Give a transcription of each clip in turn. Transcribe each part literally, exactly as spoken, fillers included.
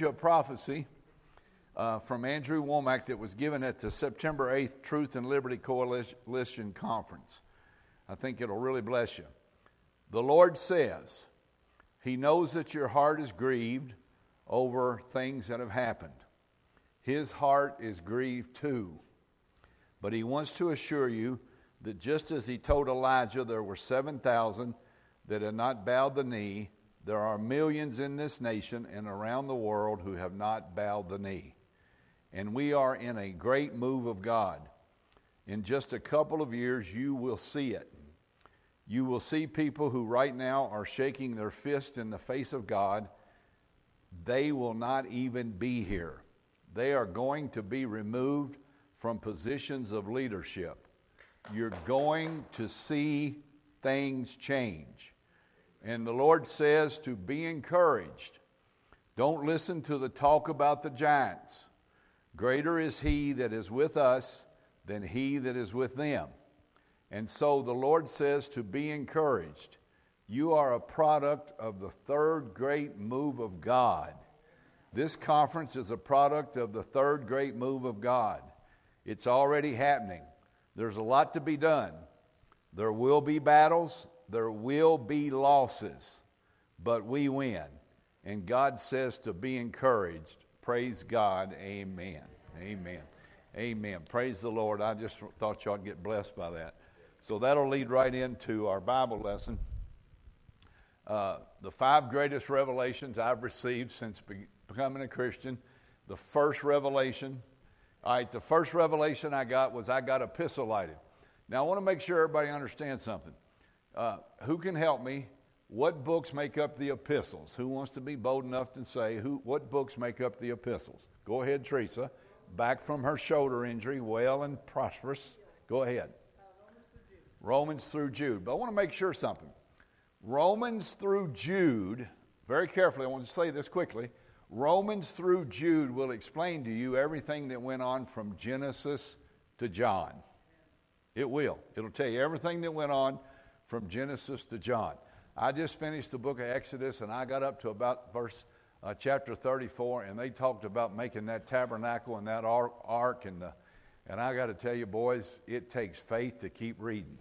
you a prophecy uh, from Andrew Womack that was given at the September eighth Truth and Liberty Coalition Conference. I think it'll really bless you. The Lord says He knows that your heart is grieved over things that have happened. His heart is grieved too. But He wants to assure you that just as He told Elijah there were seven thousand that had not bowed the knee, there are millions in this nation and around the world who have not bowed the knee. And we are in a great move of God. In just a couple of years, you will see it. You will see people who right now are shaking their fist in the face of God. They will not even be here. They are going to be removed from positions of leadership. You're going to see things change. And the Lord says to be encouraged. Don't listen to the talk about the giants. Greater is He that is with us than he that is with them. And so the Lord says to be encouraged. You are a product of the third great move of God. This conference is a product of the third great move of God. It's already happening. There's a lot to be done. There will be battles. There will be losses. But we win. And God says to be encouraged. Praise God. Amen. Amen. Amen. Praise the Lord. I just thought y'all would get blessed by that. So that'll lead right into our Bible lesson. Uh, the five greatest revelations I've received since be- becoming a Christian. The first revelation. All right, the first revelation I got was I got epistolated. Now I want to make sure everybody understands something. Uh, who can help me? What books make up the epistles? Who wants to be bold enough to say who? What books make up the epistles? Go ahead, Teresa. Back from her shoulder injury, well and prosperous. Go ahead. Romans through Jude. But I want to make sure something. Romans through Jude, very carefully, I want to say this quickly. Romans through Jude will explain to you everything that went on from Genesis to John. It will. It'll tell you everything that went on from Genesis to John. I just finished the book of Exodus, and I got up to about verse uh, chapter thirty-four, and they talked about making that tabernacle and that ark, and the, and I got to tell you, boys, it takes faith to keep reading.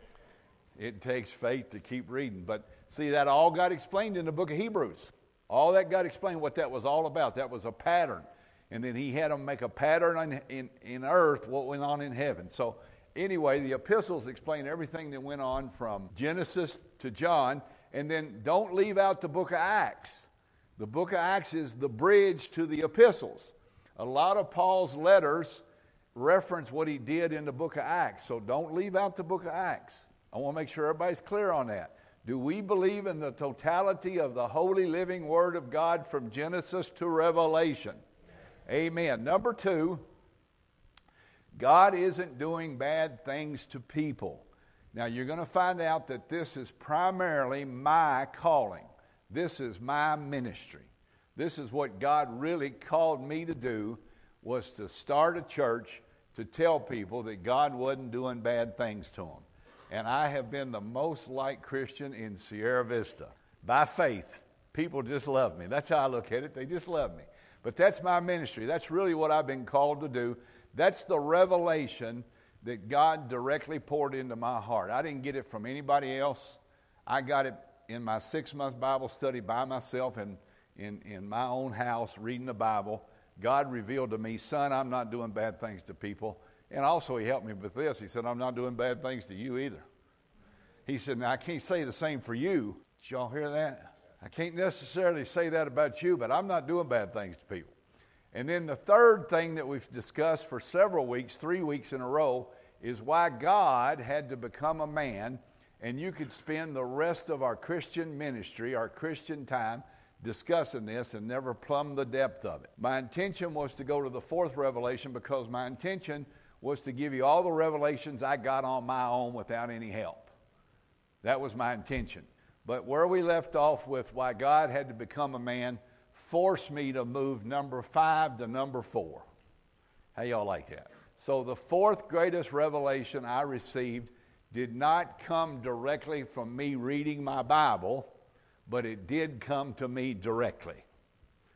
It takes faith to keep reading. But see, that all got explained in the book of Hebrews. All that got explained what that was all about. That was a pattern. And then he had them make a pattern in, in, in earth what went on in heaven. So anyway, the epistles explain everything that went on from Genesis to John. And then don't leave out the book of Acts. The book of Acts is the bridge to the epistles. A lot of Paul's letters reference what he did in the book of Acts. So don't leave out the book of Acts. I want to make sure everybody's clear on that. Do we believe in the totality of the holy living Word of God from Genesis to Revelation? Amen. Number two, God isn't doing bad things to people. Now, you're going to find out that this is primarily my calling. This is my ministry. This is what God really called me to do, was to start a church to tell people that God wasn't doing bad things to them. And I have been the most liked Christian in Sierra Vista. By faith, people just love me. That's how I look at it. They just love me. But that's my ministry. That's really what I've been called to do. That's the revelation that God directly poured into my heart. I didn't get it from anybody else. I got it in my six-month Bible study by myself in, in, in my own house, reading the Bible. God revealed to me, son, I'm not doing bad things to people. And also he helped me with this. He said, I'm not doing bad things to you either. He said, now I can't say the same for you. Did y'all hear that? I can't necessarily say that about you, but I'm not doing bad things to people. And then the third thing that we've discussed for several weeks, three weeks in a row, is why God had to become a man. And you could spend the rest of our Christian ministry, our Christian time, discussing this and never plumb the depth of it. My intention was to go to the fourth revelation because my intention was to give you all the revelations I got on my own without any help. That was my intention. But where we left off with why God had to become a man forced me to move number five to number four. How y'all like that? So the fourth greatest revelation I received did not come directly from me reading my Bible, but it did come to me directly.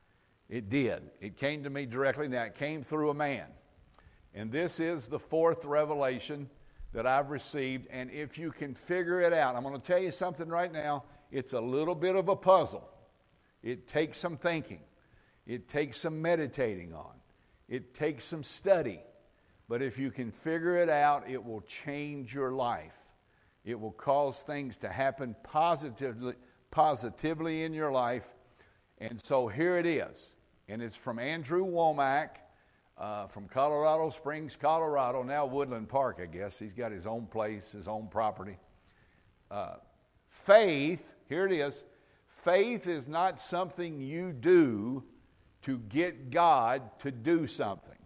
It did. It came to me directly. Now, it came through a man. And this is the fourth revelation that I've received. And if you can figure it out, I'm going to tell you something right now. It's a little bit of a puzzle. It takes some thinking. It takes some meditating on. It takes some study. But if you can figure it out, it will change your life. It will cause things to happen positively, positively in your life. And so here it is. And it's from Andrew Womack uh, from Colorado Springs, Colorado, now Woodland Park, I guess. He's got his own place, his own property. Uh, faith, here it is. Faith is not something you do to get God to do something.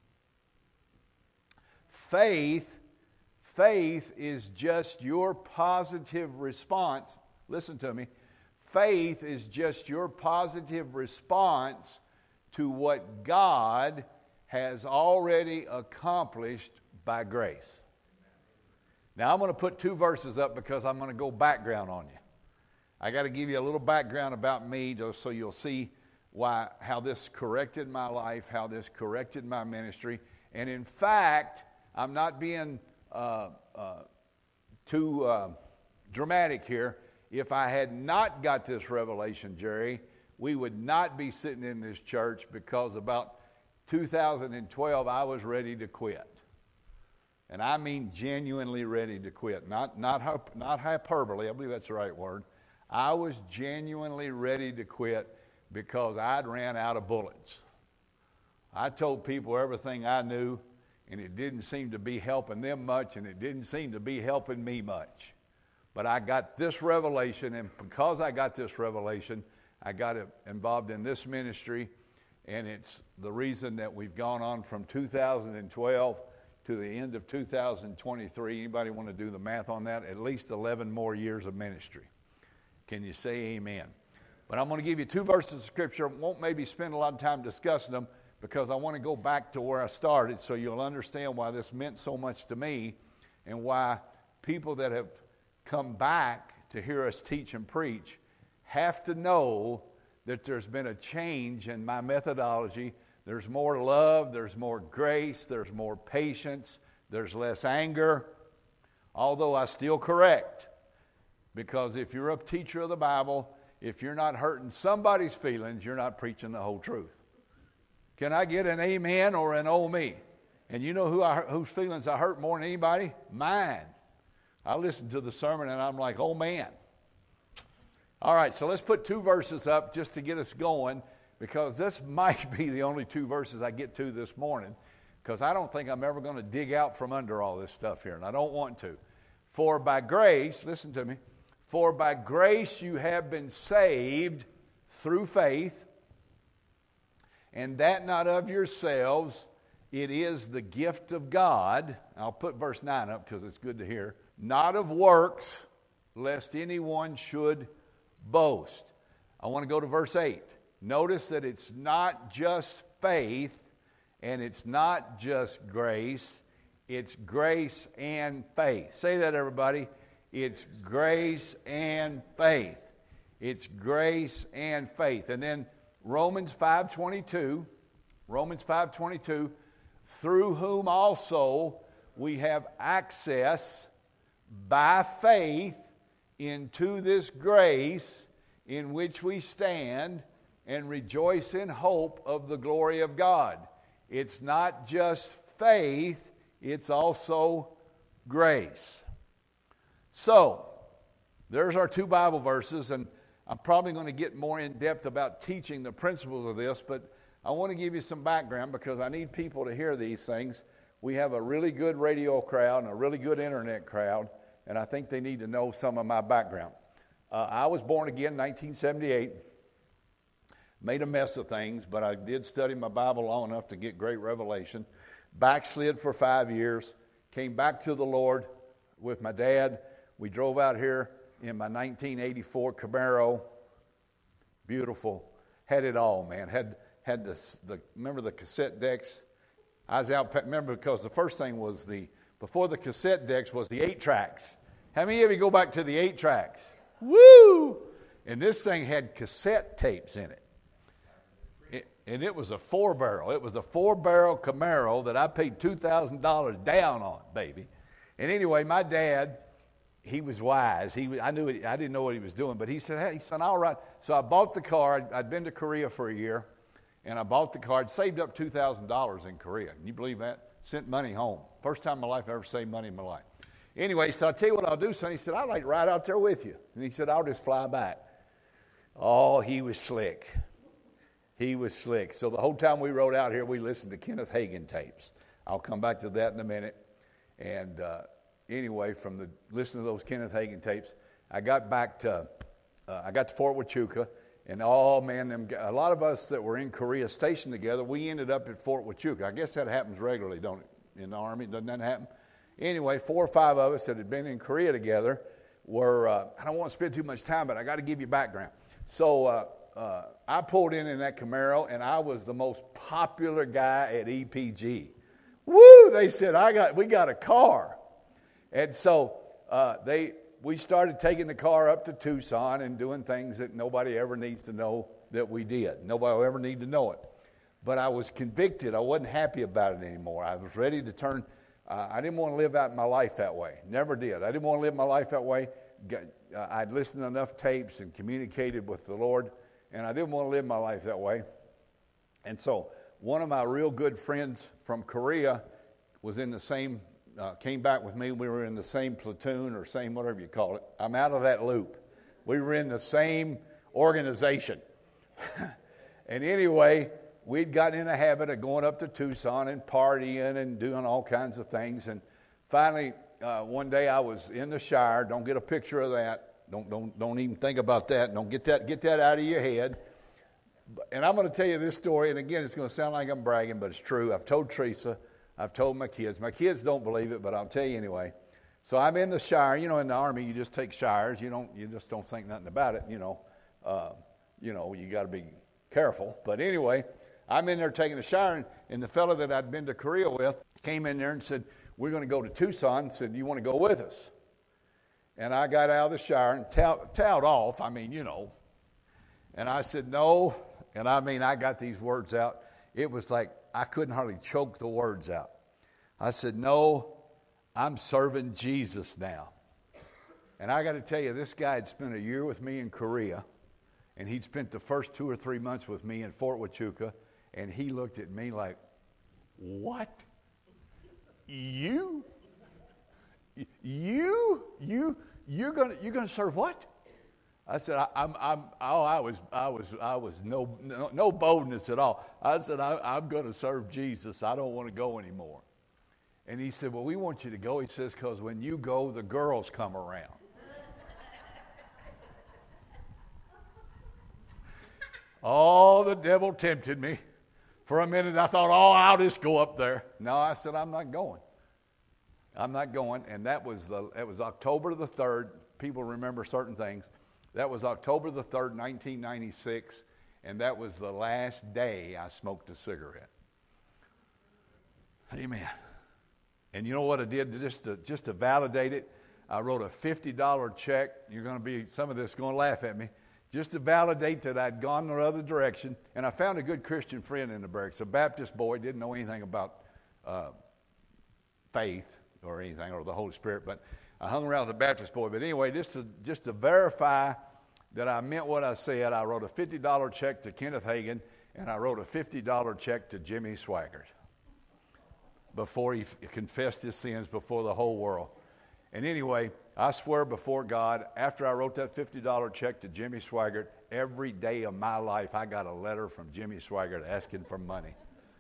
Faith, faith is just your positive response. Listen to me. Faith is just your positive response to what God has already accomplished by grace. Now, I'm going to put two verses up because I'm going to go background on you. I got to give you a little background about me just so you'll see why, how this corrected my life, how this corrected my ministry. And in fact, I'm not being uh, uh, too uh, dramatic here. If I had not got this revelation, Jerry, we would not be sitting in this church, because about two thousand twelve, I was ready to quit. And I mean genuinely ready to quit. Not, not, not hyperbole, I believe that's the right word. I was genuinely ready to quit because I'd ran out of bullets. I told people everything I knew, and it didn't seem to be helping them much, and it didn't seem to be helping me much. But I got this revelation, and because I got this revelation, I got involved in this ministry, and it's the reason that we've gone on from two thousand twelve to the end of two thousand twenty-three. Anybody want to do the math on that? At least eleven more years of ministry. Can you say amen? But I'm going to give you two verses of Scripture. I won't maybe spend a lot of time discussing them, because I want to go back to where I started so you'll understand why this meant so much to me, and why people that have come back to hear us teach and preach have to know that there's been a change in my methodology. There's more love, there's more grace, there's more patience, there's less anger, although I still correct. Because if you're a teacher of the Bible, if you're not hurting somebody's feelings, you're not preaching the whole truth. Can I get an amen or an oh me? And you know who I, whose feelings I hurt more than anybody? Mine. I listen to the sermon and I'm like, oh man. All right, so let's put two verses up just to get us going, because this might be the only two verses I get to this morning, because I don't think I'm ever going to dig out from under all this stuff here, and I don't want to. For by grace, listen to me, for by grace you have been saved through faith, and that not of yourselves, it is the gift of God. I'll put verse nine up because it's good to hear. Not of works, lest anyone should boast. I want to go to verse eight. Notice that it's not just faith and it's not just grace. It's grace and faith. Say that, everybody. It's grace and faith. It's grace and faith. And then Romans five twenty-two, Romans five twenty-two, through whom also we have access by faith into this grace in which we stand and rejoice in hope of the glory of God. It's not just faith, it's also grace. So, there's our two Bible verses, and I'm probably going to get more in depth about teaching the principles of this, but I want to give you some background because I need people to hear these things. We have a really good radio crowd and a really good internet crowd, and I think they need to know some of my background. Uh, I was born again in nineteen seventy-eight, made a mess of things, but I did study my Bible long enough to get great revelation. Backslid for five years, came back to the Lord with my dad. We drove out here in my nineteen eighty-four Camaro, beautiful, had it all, man. Had had the, the remember the cassette decks? I was out, remember, because the first thing was the, before the cassette decks was the eight tracks. How many of you go back to the eight tracks? Woo! And this thing had cassette tapes in it. it And it was a four barrel. It was a four barrel Camaro that I paid two thousand dollars down on, baby. And anyway, my dad, he was wise. He, I knew it, I didn't know what he was doing, but he said, "Hey, son, all right." So I bought the car. I'd, I'd been to Korea for a year, and I bought the car. I'd saved up two thousand dollars in Korea. Can you believe that? Sent money home. First time in my life I ever saved money in my life. Anyway, so I'll tell you what I'll do, son. He said, "I'd like to ride out there with you." And he said, "I'll just fly back." Oh, he was slick. He was slick. So the whole time we rode out here, we listened to Kenneth Hagin tapes. I'll come back to that in a minute. And uh, anyway, from the listening to those Kenneth Hagin tapes, I got back to uh, I got to Fort Huachuca, and oh man, them a lot of us that were in Korea stationed together, we ended up at Fort Huachuca. I guess that happens regularly, don't it? In the Army, doesn't that happen? Anyway, four or five of us that had been in Korea together were. Uh, I don't want to spend too much time, but I got to give you background. So. Uh, Uh, I pulled in in that Camaro, and I was the most popular guy at E P G. Woo! They said, "I got, we got a car," and so uh, they we started taking the car up to Tucson and doing things that nobody ever needs to know that we did. Nobody will ever need to know it. But I was convicted. I wasn't happy about it anymore. I was ready to turn. Uh, I didn't want to live out my life that way. Never did. I didn't want to live my life that way. Got, uh, I'd listened to enough tapes and communicated with the Lord. And I didn't want to live my life that way. And so one of my real good friends from Korea was in the same, uh, came back with me. We were in the same platoon or same whatever you call it. I'm out of that loop. We were in the same organization. And anyway, we'd gotten in a habit of going up to Tucson and partying and doing all kinds of things. And finally, uh, one day I was in the Shire. Don't get a picture of that. Don't don't don't even think about that. Don't get that get that out of your head. And I'm going to tell you this story. And again, it's going to sound like I'm bragging, but it's true. I've told Teresa. I've told my kids. My kids don't believe it, but I'll tell you anyway. So I'm in the Shire. You know, in the Army, you just take showers. You don't. You just don't think nothing about it. You know. Uh, you know. You got to be careful. But anyway, I'm in there taking a shower, and, and the fellow that I'd been to Korea with came in there and said, "We're going to go to Tucson." And said, "You want to go with us?" And I got out of the shower and towed, towed off. I mean, you know. And I said, "No." And I mean, I got these words out. It was like I couldn't hardly choke the words out. I said, "No, I'm serving Jesus now." And I got to tell you, this guy had spent a year with me in Korea. And he'd spent the first two or three months with me in Fort Huachuca. And he looked at me like, "What? You? You? You? You're gonna you're gonna serve what?" I said, I, "I'm I'm oh I was I was I was no no, no boldness at all." I said, I, "I'm going to serve Jesus. I don't want to go anymore." And he said, "Well, we want you to go." He says, "Because when you go, the girls come around." Oh, the devil tempted me. For a minute, I thought, "Oh, I'll just go up there." No, I said, "I'm not going. I'm not going." And that was the it was October the third. People remember certain things. That was October the third, nineteen ninety-six, and that was the last day I smoked a cigarette. Amen. And you know what I did just to just to validate it? I wrote a fifty dollars check. You're going to be some of this going to laugh at me. Just to validate that I'd gone the other direction. And I found a good Christian friend in the barracks, a Baptist boy, didn't know anything about uh, faith or anything, or the Holy Spirit, but I hung around with a Baptist boy. But anyway, just to just to verify that I meant what I said, I wrote a fifty dollars check to Kenneth Hagin, and I wrote a fifty dollars check to Jimmy Swaggart before he f- confessed his sins before the whole world. And anyway, I swear before God, after I wrote that fifty dollars check to Jimmy Swaggart, every day of my life I got a letter from Jimmy Swaggart asking for money.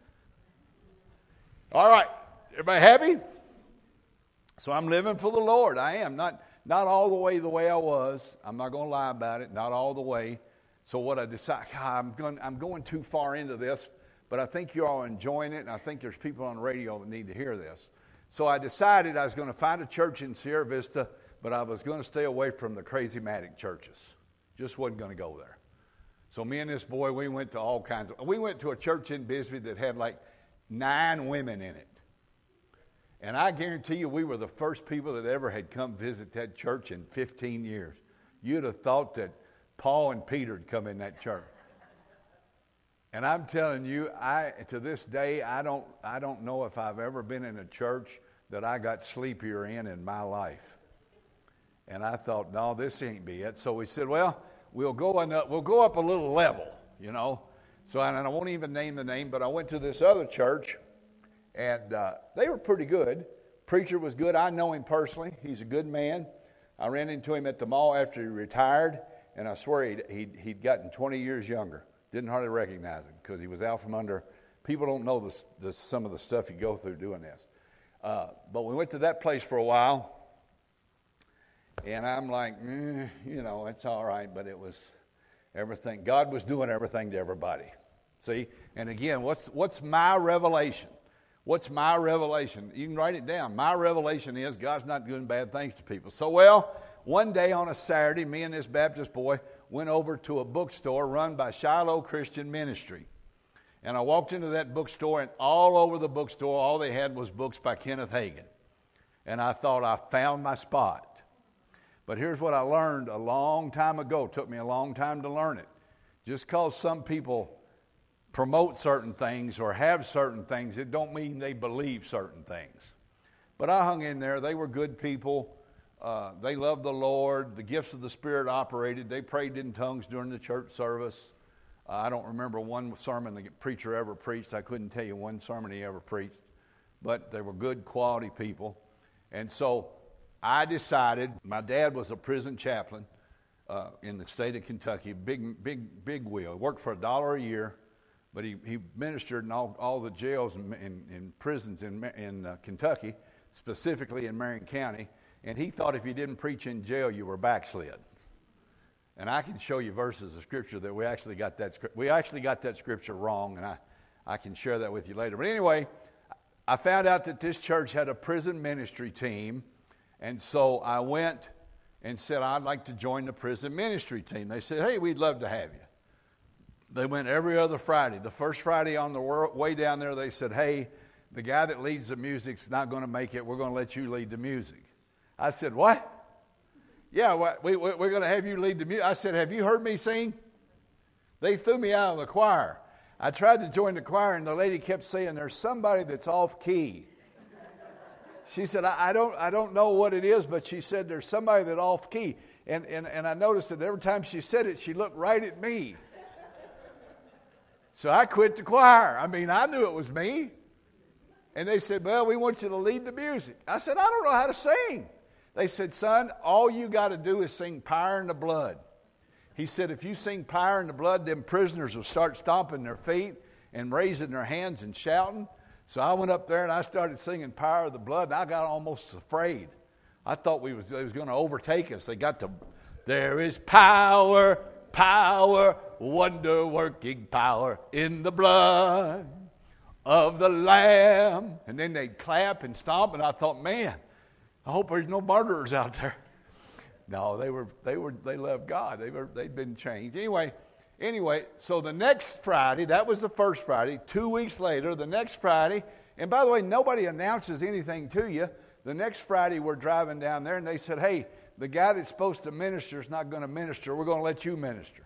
All right, everybody happy? So I'm living for the Lord. I am. Not not all the way the way I was. I'm not going to lie about it. Not all the way. So what I decide, I'm going, I'm going too far into this, but I think you're all enjoying it, and I think there's people on the radio that need to hear this. So I decided I was going to find a church in Sierra Vista, but I was going to stay away from the charismatic churches. Just wasn't going to go there. So me and this boy, we went to all kinds of, we went to a church in Bisbee that had like nine women in it. And I guarantee you we were the first people that ever had come visit that church in fifteen years. You'd have thought that Paul and Peter had come in that church. And I'm telling you, I to this day, I don't I don't know if I've ever been in a church that I got sleepier in in my life. And I thought, no, this ain't be it. So we said, well, we'll go up, we'll go up a little level, you know. So and I won't even name the name, but I went to this other church, and uh, they were pretty good. Preacher was good. I know him personally. He's a good man. I ran into him at the mall after he retired, and I swear he'd, he'd, he'd gotten twenty years younger. Didn't hardly recognize him because he was out from under. People don't know this, this, some of the stuff you go through doing this. Uh, but we went to that place for a while, and I'm like, eh, you know, it's all right, but it was everything. God was doing everything to everybody. See? And again, what's what's my revelation? What's my revelation? You can write it down. My revelation is God's not doing bad things to people. So, well, one day on a Saturday, me and this Baptist boy went over to a bookstore run by Shiloh Christian Ministry. And I walked into that bookstore, and all over the bookstore, all they had was books by Kenneth Hagin. And I thought I found my spot. But here's what I learned a long time ago. It took me a long time to learn it. Just because some people promote certain things or have certain things, it don't mean they believe certain things. But I hung in there. They were good people. Uh, they loved the Lord. The gifts of the Spirit operated. They prayed in tongues during the church service. Uh, I don't remember one sermon the preacher ever preached. I couldn't tell you one sermon he ever preached. But they were good, quality people. And so I decided, my dad was a prison chaplain uh, in the state of Kentucky, big, big, big wheel. He worked for a dollar a year, but he, he ministered in all, all the jails and, and, and prisons in, in uh, Kentucky, specifically in Marion County. And he thought if you didn't preach in jail, you were backslid. And I can show you verses of Scripture that we actually got that we actually got that Scripture wrong, and I, I can share that with you later. But anyway, I found out that this church had a prison ministry team, and so I went and said, I'd like to join the prison ministry team. They said, hey, we'd love to have you. They went every other Friday. The first Friday on the way down there, they said, hey, the guy that leads the music's not going to make it. We're going to let you lead the music. I said, what? Yeah, we, we, we're going to have you lead the music. I said, have you heard me sing? They threw me out of the choir. I tried to join the choir, and the lady kept saying, there's somebody that's off key. She said, I, I don't I don't know what it is, but she said, there's somebody that's off key. And, and, and I noticed that every time she said it, she looked right at me. So I quit the choir. I mean, I knew it was me. And they said, well, we want you to lead the music. I said, I don't know how to sing. They said, son, all you got to do is sing Power in the Blood. He said, if you sing Power in the Blood, them prisoners will start stomping their feet and raising their hands and shouting. So I went up there and I started singing Power of the Blood, and I got almost afraid. I thought we was, they was going to overtake us. They got to, there is power, power, wonder-working power in the blood of the Lamb. And then they'd clap and stomp, and I thought, man, I hope there's no murderers out there. No, they were they were they loved God. They were they'd been changed. Anyway, anyway, so the next Friday, that was the first Friday, two weeks later, the next Friday, and by the way, nobody announces anything to you. The next Friday we're driving down there, and they said, hey, the guy that's supposed to minister is not going to minister. We're going to let you minister.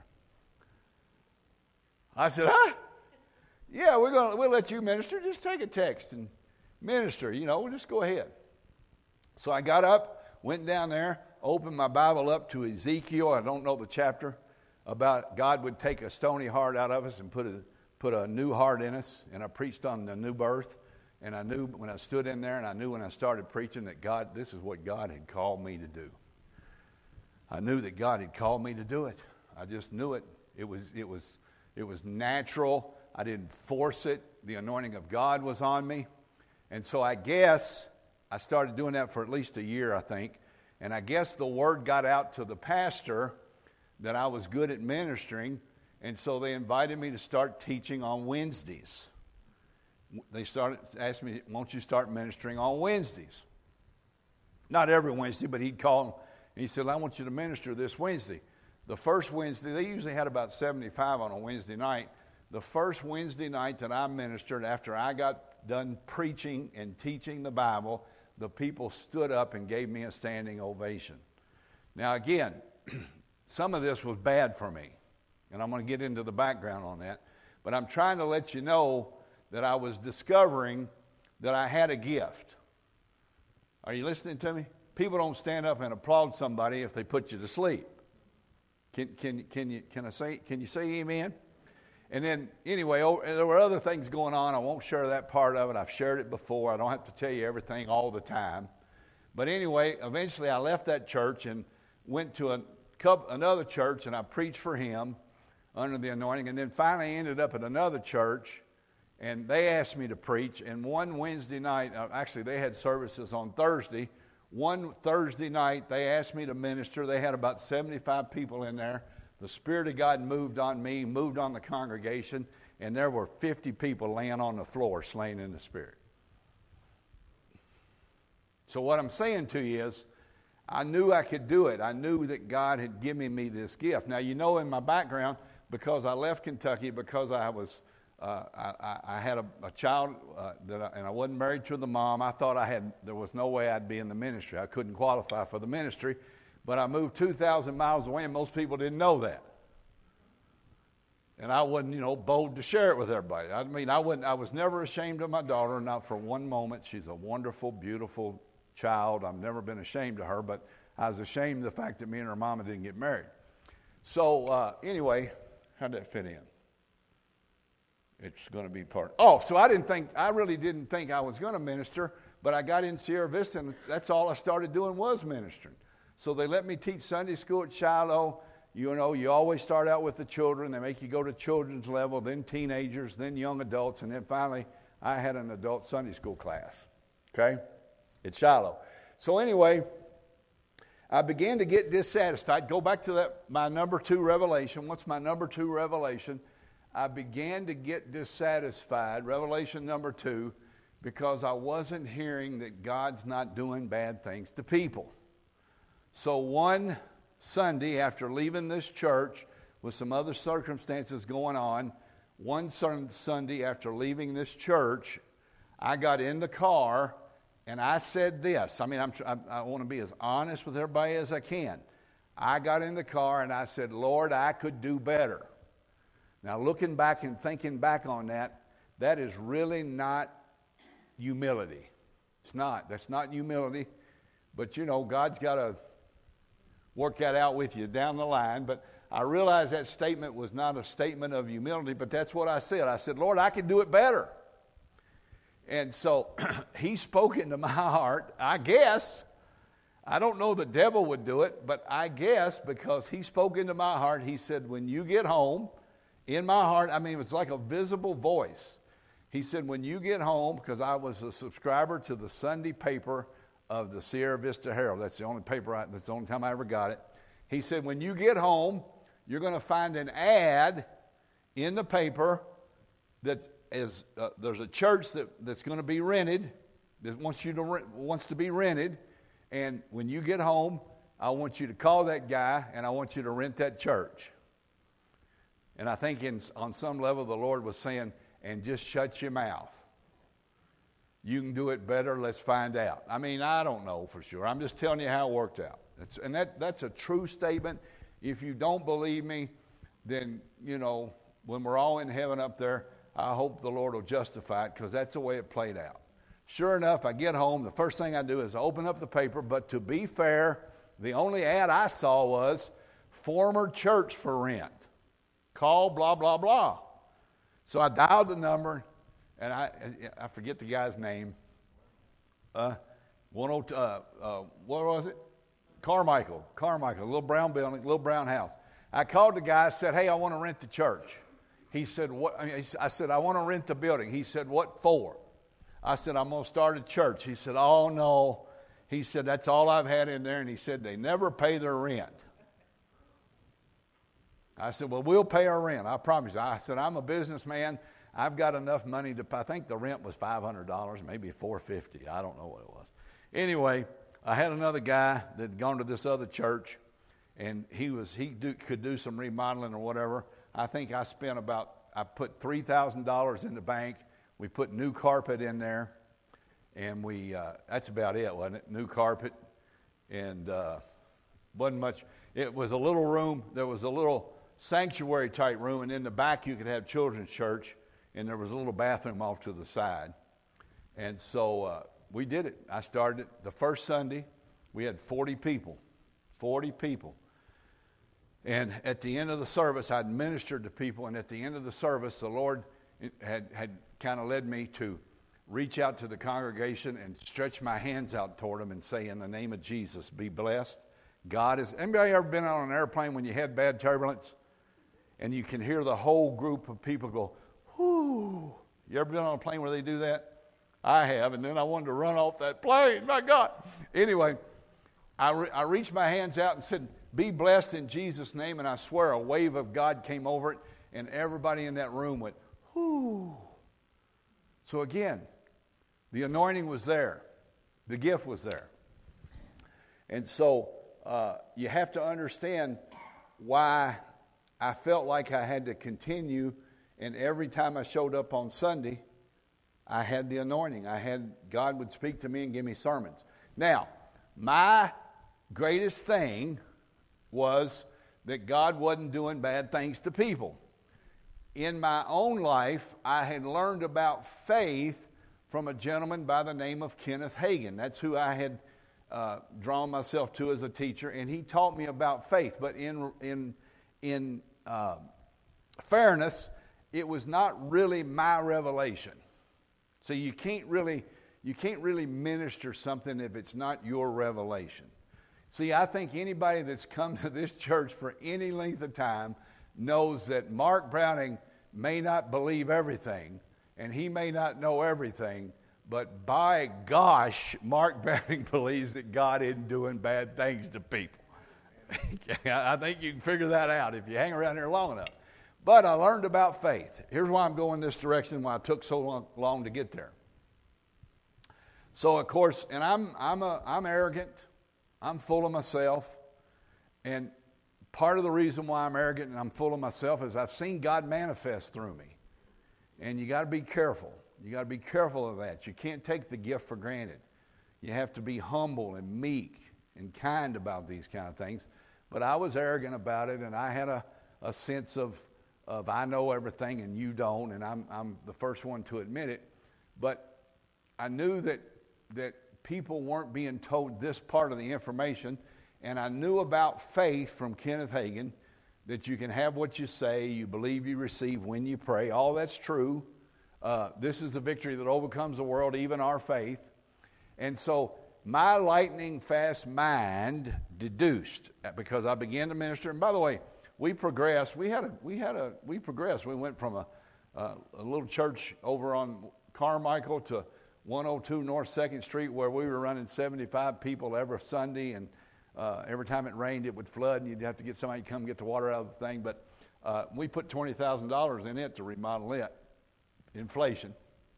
I said, huh? Yeah, we're going to we'll let you minister. Just take a text and minister, you know, we'll just go ahead. So I got up, went down there, opened my Bible up to Ezekiel. I don't know the chapter about God would take a stony heart out of us and put a put a new heart in us. And I preached on the new birth. And I knew when I stood in there, and I knew when I started preaching that God, this is what God had called me to do. I knew that God had called me to do it. I just knew it. It was it was it was natural. I didn't force it. The anointing of God was on me. And so I guess I started doing that for at least a year, I think. And I guess the word got out to the pastor that I was good at ministering. And so they invited me to start teaching on Wednesdays. They started asked me, won't you start ministering on Wednesdays? Not every Wednesday, but he'd call them. And he said, I want you to minister this Wednesday. The first Wednesday, they usually had about seventy-five on a Wednesday night. The first Wednesday night that I ministered, after I got done preaching and teaching the Bible, the people stood up and gave me a standing ovation. Now again, some of this was bad for me, and I'm going to get into the background on that. But I'm trying to let you know that I was discovering that I had a gift. Are you listening to me? People don't stand up and applaud somebody if they put you to sleep. Can can can you can I say can you say amen? And then anyway, oh, there were other things going on. I won't share that part of it. I've shared it before. I don't have to tell you everything all the time. But anyway, eventually I left that church and went to a couple, another church, and I preached for him under the anointing. And then finally I ended up at another church, and they asked me to preach. And one Wednesday night, uh, actually they had services on Thursday. One Thursday night, they asked me to minister. They had about seventy-five people in there. The Spirit of God moved on me, moved on the congregation, and there were fifty people laying on the floor slain in the Spirit. So what I'm saying to you is, I knew I could do it. I knew that God had given me this gift. Now, you know, in my background, because I left Kentucky, because I was, uh, I, I had a, a child, uh, that I, and I wasn't married to the mom. I thought I had, there was no way I'd be in the ministry. I couldn't qualify for the ministry. But I moved two thousand miles away, and most people didn't know that. And I wasn't, you know, bold to share it with everybody. I mean, I wasn't, I was never ashamed of my daughter, not for one moment. She's a wonderful, beautiful child. I've never been ashamed of her, but I was ashamed of the fact that me and her mama didn't get married. So uh, anyway, how'd that fit in? It's going to be part. Oh, so I didn't think, I really didn't think I was going to minister, but I got in Sierra Vista, and that's all I started doing was ministering. So they let me teach Sunday school at Shiloh. You know, you always start out with the children. They make you go to children's level, then teenagers, then young adults, and then finally I had an adult Sunday school class, okay, at Shiloh. So anyway, I began to get dissatisfied. Go back to that, my number two revelation. What's my number two revelation? I began to get dissatisfied, revelation number two, because I wasn't hearing that God's not doing bad things to people. So one Sunday, after leaving this church with some other circumstances going on, one Sunday after leaving this church, I got in the car and I said this. I mean, I'm, I, I want to be as honest with everybody as I can. I got in the car and I said, Lord, I could do better. Now, looking back and thinking back on that, that is really not humility. It's not. That's not humility. But, you know, God's got to work that out with you down the line. But I realized that statement was not a statement of humility, but that's what I said. I said, Lord, I can do it better. And so he spoke into my heart, I guess. I don't know the devil would do it, but I guess because he spoke into my heart, he said, when you get home, in my heart, I mean, it was like a visible voice. He said, when you get home, because I was a subscriber to the Sunday paper of the Sierra Vista Herald. That's the only paper, I, that's the only time I ever got it. He said, when you get home, you're going to find an ad in the paper that is, uh, there's a church that, that's going to be rented, that wants you to rent, wants to be rented, and when you get home, I want you to call that guy, and I want you to rent that church. And I think in, on some level the Lord was saying, and just shut your mouth. You can do it better. Let's find out. I mean, I don't know for sure. I'm just telling you how it worked out. It's, and that, that's a true statement. If you don't believe me, then, you know, when we're all in heaven up there, I hope the Lord will justify it because that's the way it played out. Sure enough, I get home. The first thing I do is open up the paper. But to be fair, the only ad I saw was former church for rent. Call blah, blah, blah. So I dialed the number. And I I forget the guy's name. Uh, one oh, uh, uh, what was it? Carmichael. Carmichael, little brown building, little brown house. I called the guy. Said, "Hey, I want to rent the church." He said, "What?" I said, "I want to rent the building." He said, "What for?" I said, "I'm going to start a church." He said, "Oh no." He said, "That's all I've had in there." And he said, "They never pay their rent." I said, "Well, we'll pay our rent. I promise you." I said, "I'm a businessman. I've got enough money to, I think the rent was five hundred dollars, maybe four hundred fifty dollars. I don't know what it was. Anyway, I had another guy that had gone to this other church, and he was he do, could do some remodeling or whatever. I think I spent about, I put three thousand dollars in the bank. We put new carpet in there, and we, uh, that's about it, wasn't it? New carpet, and uh, wasn't much. It was a little room. There was a little sanctuary type room, and in the back you could have children's church, and there was a little bathroom off to the side. And so uh, we did it. I started it the first Sunday. We had forty people, forty people. And at the end of the service, I'd ministered to people, and at the end of the service, the Lord had, had kind of led me to reach out to the congregation and stretch my hands out toward them and say, in the name of Jesus, be blessed. God is, anybody ever been on an airplane when you had bad turbulence and you can hear the whole group of people go, whoo? You ever been on a plane where they do that? I have, and then I wanted to run off that plane, my God. Anyway, I, re- I reached my hands out and said, be blessed in Jesus' name, and I swear a wave of God came over it, and everybody in that room went, whoo. So again, the anointing was there. The gift was there. And so uh, you have to understand why I felt like I had to continue, and every time I showed up on Sunday, I had the anointing. I had, God would speak to me and give me sermons. Now, my greatest thing was that God wasn't doing bad things to people. In my own life, I had learned about faith from a gentleman by the name of Kenneth Hagin. That's who I had uh, drawn myself to as a teacher, and he taught me about faith. But in in in uh, fairness, it was not really my revelation. So you can't really you can't really minister something if it's not your revelation. See, I think anybody that's come to this church for any length of time knows that Mark Browning may not believe everything, and he may not know everything, but by gosh, Mark Browning believes that God isn't doing bad things to people. I think you can figure that out if you hang around here long enough. But I learned about faith. Here's why I'm going this direction, why it took so long, long to get there. So, of course, and I'm I'm a, I'm arrogant. I'm full of myself. And part of the reason why I'm arrogant and I'm full of myself is I've seen God manifest through me. And you got to be careful. You got to be careful of that. You can't take the gift for granted. You have to be humble and meek and kind about these kind of things. But I was arrogant about it, and I had a, a sense of, of I know everything and you don't, and I'm, I'm the first one to admit it. But I knew that that people weren't being told this part of the information, and I knew about faith from Kenneth Hagin, that you can have what you say, you believe you receive when you pray. All that's true. Uh, this is the victory that overcomes the world, even our faith. And so my lightning fast mind deduced, because I began to minister. And by the way, we progressed. We had a we had a we progressed. We went from a a, a little church over on Carmichael to one oh two North second Street, where we were running seventy-five people every Sunday, and uh, every time it rained, it would flood, and you'd have to get somebody to come get the water out of the thing. But uh, we put twenty thousand dollars in it to remodel it. Inflation.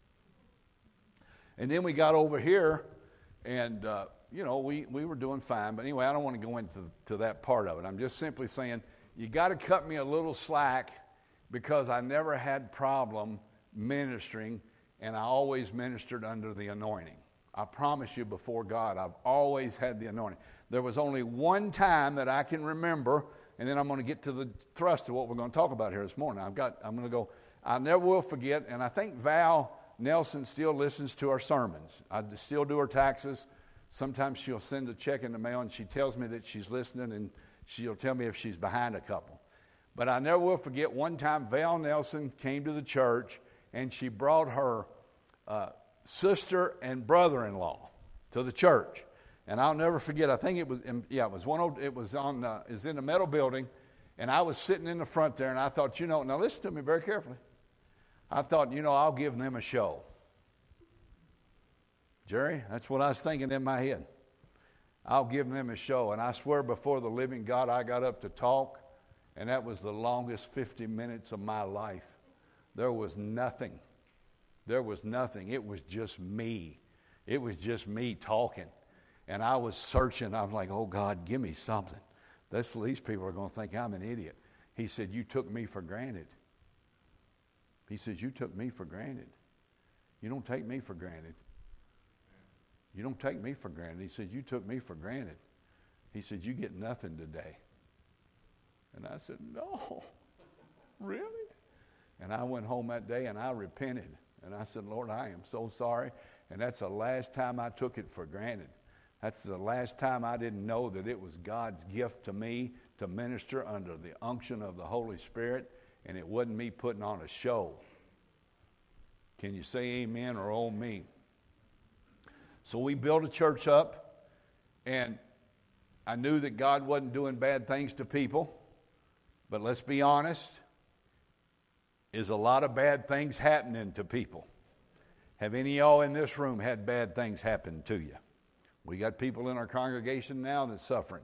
And then we got over here, and uh, you know, we, we were doing fine. But anyway, I don't want to go into to that part of it. I'm just simply saying, you got to cut me a little slack, because I never had problem ministering, and I always ministered under the anointing. I promise you before God, I've always had the anointing. There was only one time that I can remember, and then I'm going to get to the thrust of what we're going to talk about here this morning. I've got, I'm going to go, I never will forget, and I think Val Nelson still listens to our sermons. I still do her taxes. Sometimes she'll send a check in the mail, and she tells me that she's listening, and she'll tell me if she's behind a couple. But I never will forget one time Val Nelson came to the church, and she brought her uh, sister and brother-in-law to the church. And I'll never forget, I think it was, in, yeah, it was one, it was on, uh, it was in the metal building, and I was sitting in the front there, and I thought, you know, now listen to me very carefully. I thought, you know, I'll give them a show. Jerry, that's what I was thinking in my head. I'll give them a show. And I swear before the living God, I got up to talk, and that was the longest fifty minutes of my life. There was nothing. There was nothing. It was just me. It was just me talking. And I was searching. I was like, oh, God, give me something. That's, these people are going to think I'm an idiot. He said, you took me for granted. He says, you took me for granted. You don't take me for granted. You don't take me for granted. He said, you took me for granted. He said, you get nothing today. And I said, no, Really? And I went home that day and I repented. And I said, Lord, I am so sorry. And that's the last time I took it for granted. That's the last time I didn't know that it was God's gift to me to minister under the unction of the Holy Spirit, and it wasn't me putting on a show. Can you say amen or oh me? So we built a church up, and I knew that God wasn't doing bad things to people, but let's be honest, is a lot of bad things happening to people. Have any of y'all in this room had bad things happen to you? We got people in our congregation now that's suffering.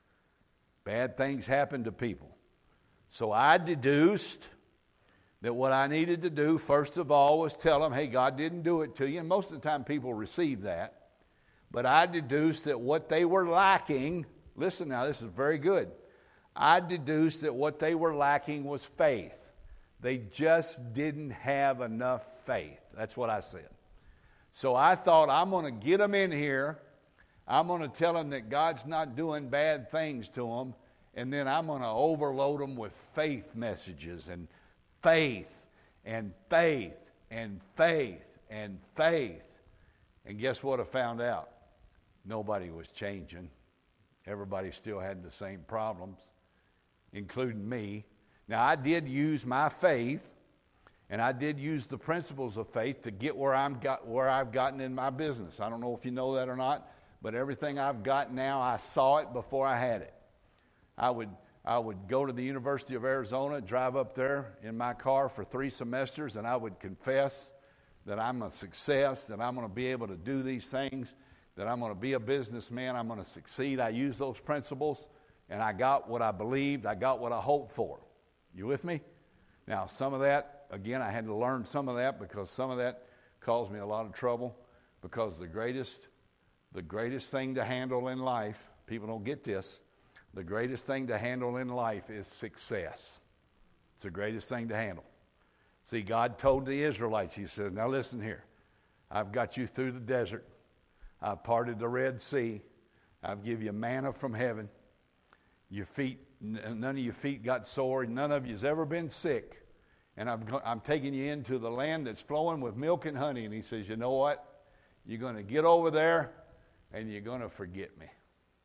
Bad things happen to people. So I deduced that what I needed to do, first of all, was tell them, hey, God didn't do it to you. And most of the time people receive that. But I deduced that what they were lacking, listen now, this is very good. I deduced that what they were lacking was faith. They just didn't have enough faith. That's what I said. So I thought, I'm going to get them in here. I'm going to tell them that God's not doing bad things to them. And then I'm going to overload them with faith messages and faith and faith and faith and faith. And guess what I found out? Nobody was changing. Everybody still had the same problems, including me. Now, I did use my faith, and I did use the principles of faith to get where, I'm got, where I've gotten in my business. I don't know if you know that or not, but everything I've got now, I saw it before I had it. I would, I would go to the University of Arizona, drive up there in my car for three semesters, and I would confess that I'm a success, that I'm going to be able to do these things, that I'm going to be a businessman, I'm going to succeed. I used those principles, and I got what I believed, I got what I hoped for. You with me? Now, some of that, again, I had to learn some of that because some of that caused me a lot of trouble, because the greatest, the greatest thing to handle in life, people don't get this, the greatest thing to handle in life is success. It's the greatest thing to handle. See, God told the Israelites, he said, now listen here, I've got you through the desert. I've parted the Red Sea. I've given you manna from heaven. Your feet, none of your feet got sore. None of you's ever been sick. And I'm, I'm taking you into the land that's flowing with milk and honey. And he says, you know what? You're going to get over there and you're going to forget me.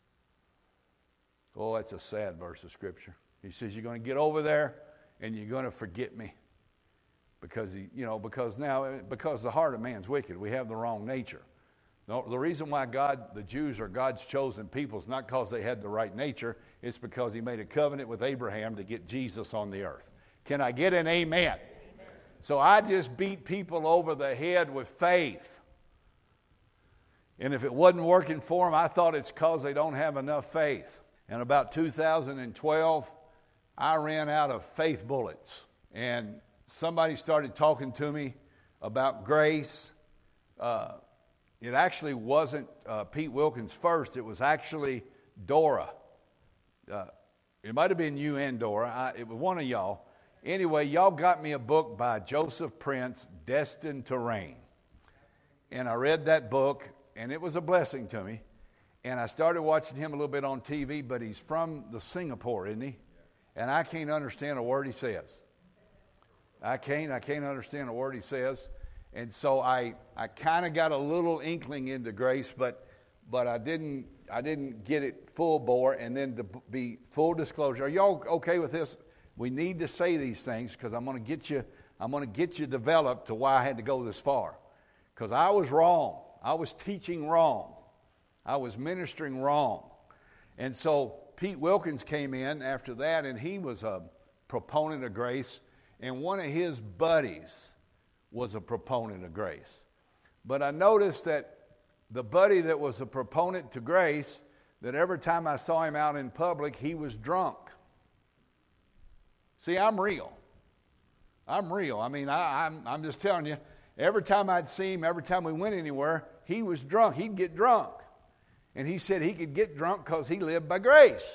Oh, that's a sad verse of Scripture. He says, you're going to get over there and you're going to forget me. Because, he, you know, because now, because the heart of man's wicked. We have the wrong nature. No, the reason why God, the Jews are God's chosen people is not because they had the right nature. It's because he made a covenant with Abraham to get Jesus on the earth. Can I get an amen? Amen. So I just beat people over the head with faith. And if it wasn't working for them, I thought it's because they don't have enough faith. And about two thousand twelve, I ran out of faith bullets. And somebody started talking to me about grace. Uh, It actually wasn't uh, Pete Wilkins first. It was actually Dora. Uh, it might have been you and Dora. I, it was one of y'all. Anyway, y'all got me a book by Joseph Prince, Destined to Reign. And I read that book, and it was a blessing to me. And I started watching him a little bit on T V, but he's from the Singapore, isn't he? And I can't understand a word he says. I can't. I can't understand a word he says. And so I, I kind of got a little inkling into grace, but but I didn't I didn't get it full bore. And then to be full disclosure, are y'all okay with this? We need to say these things because I'm going to get you I'm going to get you developed to why I had to go this far. Because I was wrong. I was teaching wrong. I was ministering wrong. And so Pete Wilkins came in after that, and he was a proponent of grace. And one of his buddies was a proponent of grace. But I noticed that the buddy that was a proponent to grace, that every time I saw him out in public, he was drunk. See, I'm real. I'm real. I mean, I, I'm, I'm just telling you, every time I'd see him, every time we went anywhere, he was drunk. He'd get drunk. And he said he could get drunk because he lived by grace.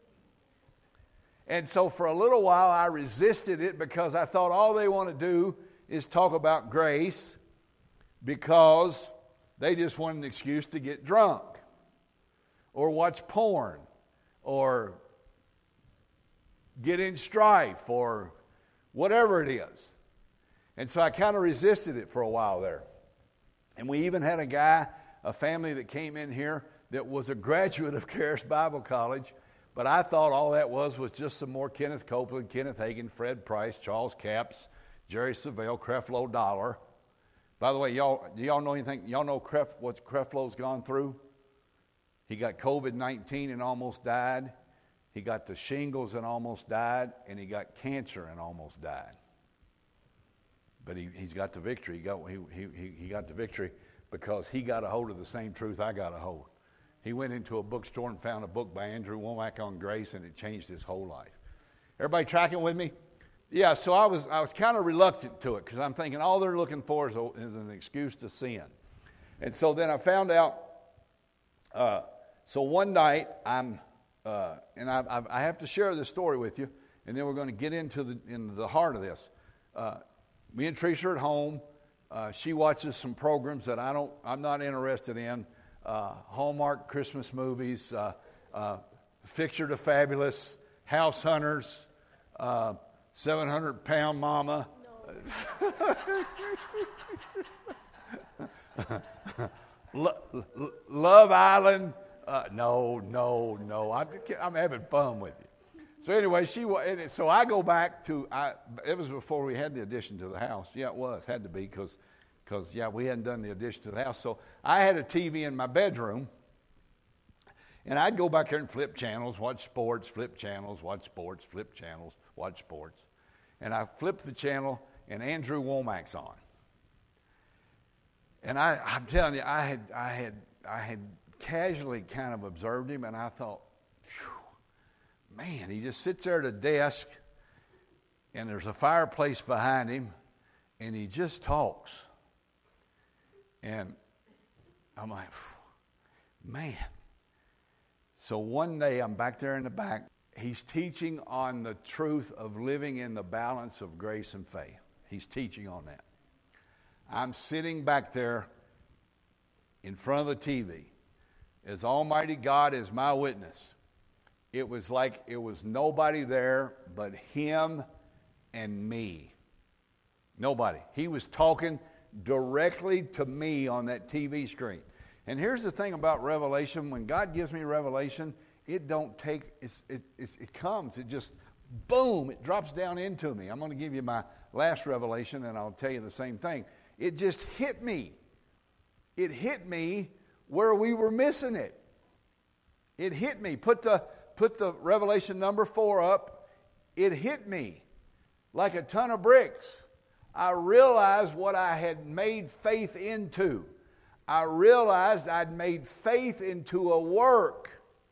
And so for a little while, I resisted it because I thought all they want to do is talk about grace because they just want an excuse to get drunk or watch porn or get in strife or whatever it is. And so I kind of resisted it for a while there. And we even had a guy, a family that came in here that was a graduate of Charis Bible College, but I thought all that was was just some more Kenneth Copeland, Kenneth Hagin, Fred Price, Charles Capps, Jerry Savelle, Creflo Dollar. By the way, y'all, do y'all know anything? Y'all know Cref, what Creflo's gone through? He got covid nineteen and almost died. He got the shingles and almost died, and he got cancer and almost died. But he, he's got the victory. He got, he, he, he got the victory because he got a hold of the same truth I got a hold. He went into a bookstore and found a book by Andrew Womack on grace, and it changed his whole life. Everybody tracking with me? Yeah, so I was I was kind of reluctant to it because I'm thinking all they're looking for is, a, is an excuse to sin. And so then I found out, uh, so one night, I'm, uh, and I, I, I have to share this story with you, and then we're going to get into the, into the heart of this. Uh, me and Teresa are at home. Uh, she watches some programs that I don't, I'm not interested in. Uh, Hallmark Christmas movies, uh, uh, Fixture to Fabulous, House Hunters, uh, seven hundred pound Mama. No. Lo- Love Island. Uh, no, no, no. I'm, I'm having fun with you. So anyway, she so I go back to, I, it was before we had the addition to the house. Yeah, it was. Had to be because, because yeah, we hadn't done the addition to the house. So I had a T V in my bedroom, and I'd go back there and flip channels, watch sports, flip channels, watch sports, flip channels, watch sports. And I flipped the channel, and Andrew Womack's on. And I, I'm telling you, I had, I had, I had casually kind of observed him, and I thought, man, he just sits there at a desk, and there's a fireplace behind him, and he just talks. And I'm like, man. So one day, I'm back there in the back. He's teaching on the truth of living in the balance of grace and faith. He's teaching on that. I'm sitting back there in front of the T V. As Almighty God is my witness, it was like it was nobody there but him and me. Nobody. He was talking directly to me on that T V screen. And here's the thing about revelation. When God gives me revelation, it don't take, it's, it, it's, it comes, it just, boom, it drops down into me. I'm going to give you my last revelation, and I'll tell you the same thing. It just hit me. It hit me where we were missing it. It hit me. Put the, put the Revelation number four up. It hit me like a ton of bricks. I realized what I had made faith into. I realized I'd made faith into a work.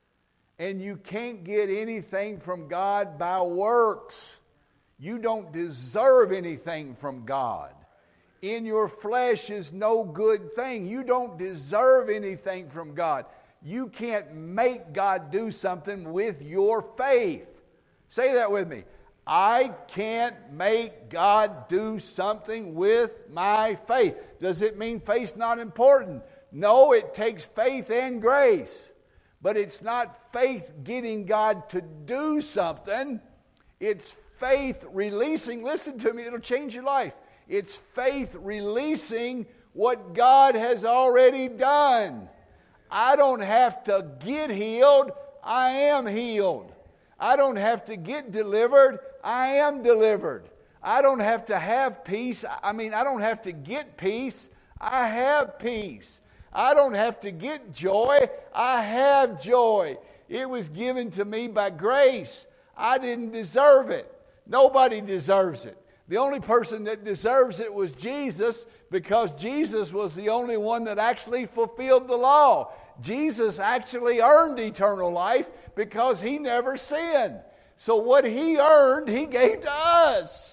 And you can't get anything from God by works. You don't deserve anything from God. In your flesh is no good thing. You don't deserve anything from God. You can't make God do something with your faith. Say that with me. I can't make God do something with my faith. Does it mean faith's not important? No, it takes faith and grace. But it's not faith getting God to do something. It's faith releasing. Listen to me, it'll change your life. It's faith releasing what God has already done. I don't have to get healed. I am healed. I don't have to get delivered. I am delivered. I don't have to have peace. I mean, I don't have to get peace. I have peace. I don't have to get joy. I have joy. It was given to me by grace. I didn't deserve it. Nobody deserves it. The only person that deserves it was Jesus, because Jesus was the only one that actually fulfilled the law. Jesus actually earned eternal life because he never sinned. So what he earned, he gave to us.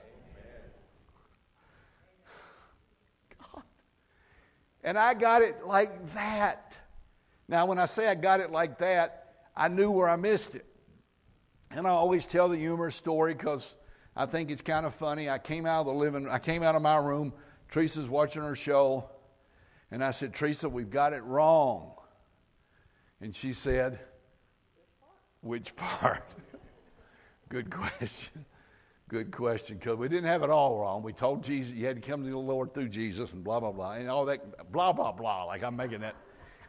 God. And I got it like that. Now, when I say I got it like that, I knew where I missed it. And I always tell the humorous story because I think it's kind of funny. I came out of the living, I came out of my room. Teresa's watching her show. And I said, Teresa, we've got it wrong. And she said, which part? Good question. Good question, because we didn't have it all wrong. We told Jesus you had to come to the Lord through Jesus and blah, blah, blah, and all that, blah, blah, blah, like I'm making that.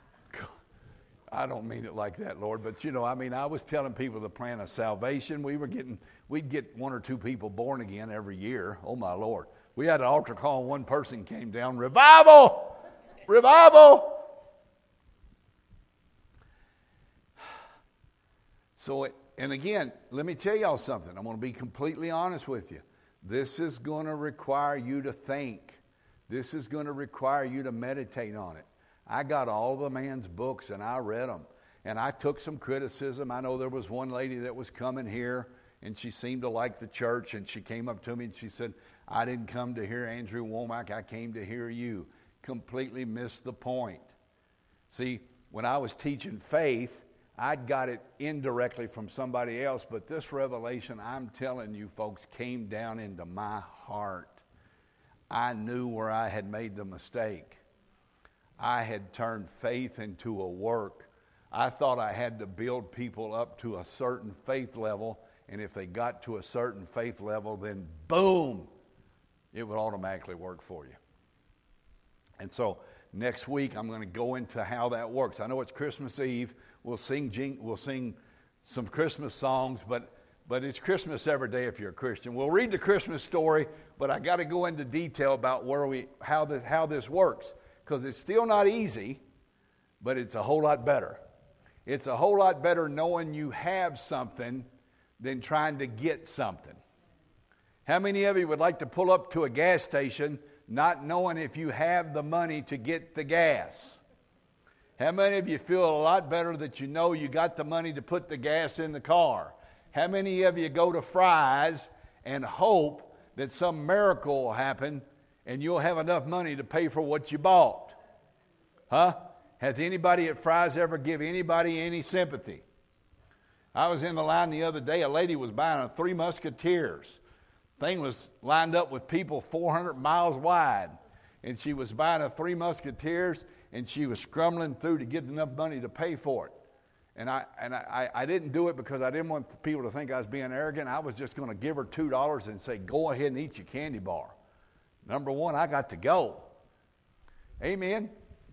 I don't mean it like that, Lord, but, you know, I mean, I was telling people the plan of salvation. We were getting, we'd get one or two people born again every year. Oh, my Lord. We had an altar call, and one person came down, revival, revival. So, it, and again, let me tell y'all something. I'm going to be completely honest with you. This is going to require you to think. This is going to require you to meditate on it. I got all the man's books, and I read them. And I took some criticism. I know there was one lady that was coming here, and she seemed to like the church, and she came up to me, and she said, I didn't come to hear Andrew Womack. I came to hear you. Completely missed the point. See, when I was teaching faith, I'd got it indirectly from somebody else, but this revelation, I'm telling you folks, came down into my heart. I knew where I had made the mistake. I had turned faith into a work. I thought I had to build people up to a certain faith level, and if they got to a certain faith level, then boom, it would automatically work for you. And so next week, I'm going to go into how that works. I know it's Christmas Eve. We'll sing we'll sing some Christmas songs, but, but it's Christmas every day if you're a Christian. We'll read the Christmas story, but I got to go into detail about where we how this, how this works, because it's still not easy, but it's a whole lot better. It's a whole lot better knowing you have something than trying to get something. How many of you would like to pull up to a gas station not knowing if you have the money to get the gas? How many of you feel a lot better that you know you got the money to put the gas in the car? How many of you go to Fry's and hope that some miracle will happen and you'll have enough money to pay for what you bought? Huh? Has anybody at Fry's ever give anybody any sympathy? I was in the line the other day. A lady was buying a Three Musketeers. Thing was lined up with people four hundred miles wide. And she was buying a Three Musketeers, and she was scrambling through to get enough money to pay for it. And I and I, I didn't do it because I didn't want people to think I was being arrogant. I was just going to give her two dollars and say, go ahead and eat your candy bar. Number one, I got to go. Amen?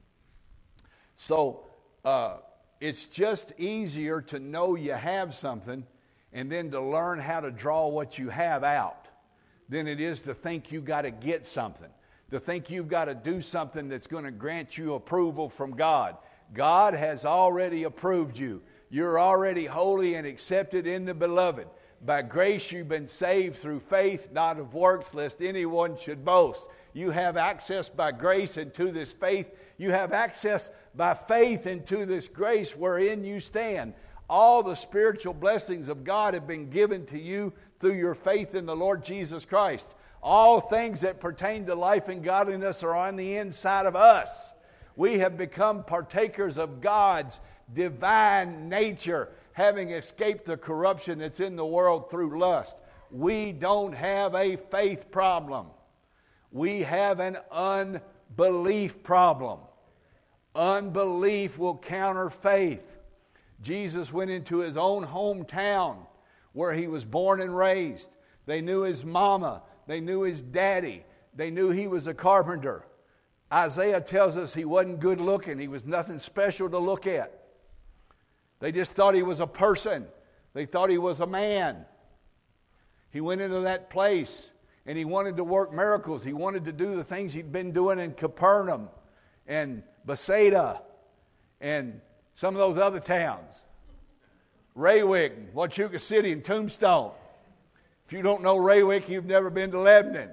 So uh, it's just easier to know you have something and then to learn how to draw what you have out than it is to think you got to get something, to think you've got to do something that's going to grant you approval from God. God has already approved you. You're already holy and accepted in the beloved. By grace you've been saved through faith, not of works, lest anyone should boast. You have access by grace into this faith. You have access by faith into this grace wherein you stand. All the spiritual blessings of God have been given to you through your faith in the Lord Jesus Christ. All things that pertain to life and godliness are on the inside of us. We have become partakers of God's divine nature, having escaped the corruption that's in the world through lust. We don't have a faith problem. We have an unbelief problem. Unbelief will counter faith. Jesus went into his own hometown where he was born and raised. They knew his mama. They knew his daddy. They knew he was a carpenter. Isaiah tells us he wasn't good looking. He was nothing special to look at. They just thought he was a person. They thought he was a man. He went into that place and he wanted to work miracles. He wanted to do the things he'd been doing in Capernaum and Bethsaida and some of those other towns. Raywick, Huachuca City, and Tombstone. If you don't know Raywick, you've never been to Lebanon.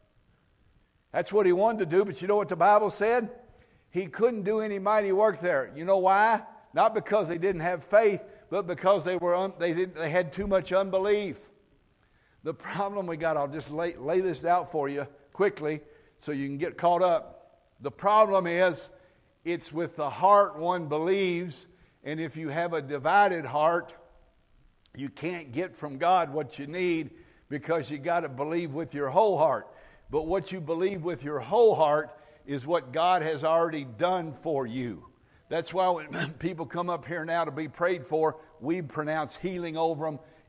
That's what he wanted to do, but you know what the Bible said? He couldn't do any mighty work there. You know why? Not because they didn't have faith, but because they were un- they didn't they had too much unbelief. The problem we got, I'll just lay, lay this out for you quickly so you can get caught up. The problem is it's with the heart one believes, and if you have a divided heart, you can't get from God what you need because you got to believe with your whole heart. But what you believe with your whole heart is what God has already done for you. That's why when people come up here now to be prayed for, we pronounce healing over them